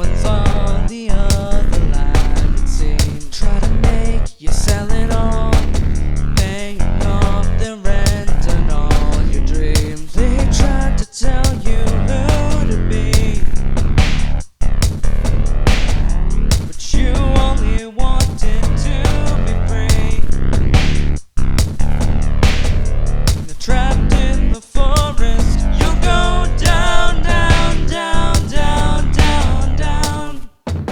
someone's on the other line, it seems. Try to make you sell it all, paying off the rent and all your dreams. They tried to tell you who to be, but you only wanted to be free. You're trapped in the forest, you go down, down, down, down, down, down.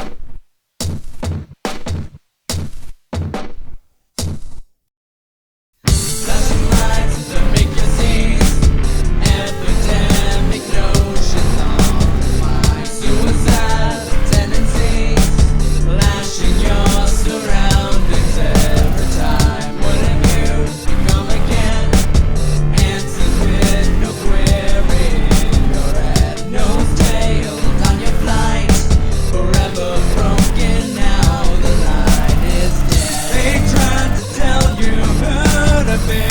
Flashing lights that make you seize, epidemic notions on the mind. Suicidal tendencies, flashing your surroundings every time. What have you become again? Answer with no query in your head. Nose tailed on your flight, forever broken. Now the line is dead. They tried to tell you who to be,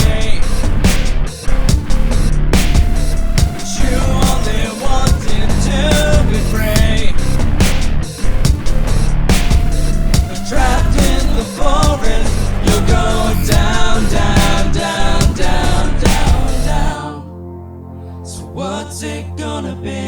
but you only wanted to be free. Trapped in the forest, you go down, down, down, down, down, down. So what's it gonna be?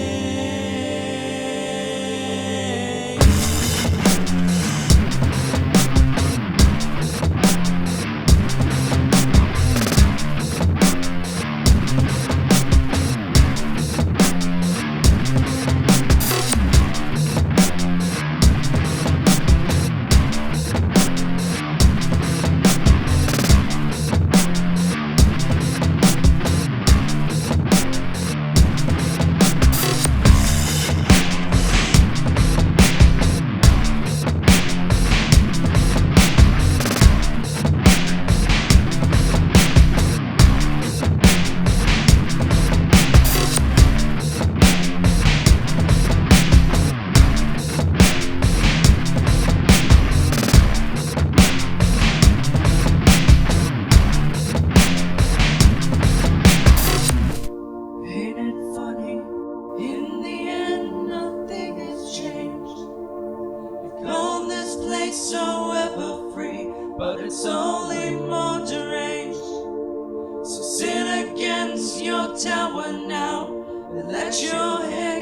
Ain't it funny? In the end, nothing has changed. You call this place so ever free, but it's only more deranged. So sit against your tower now and let your head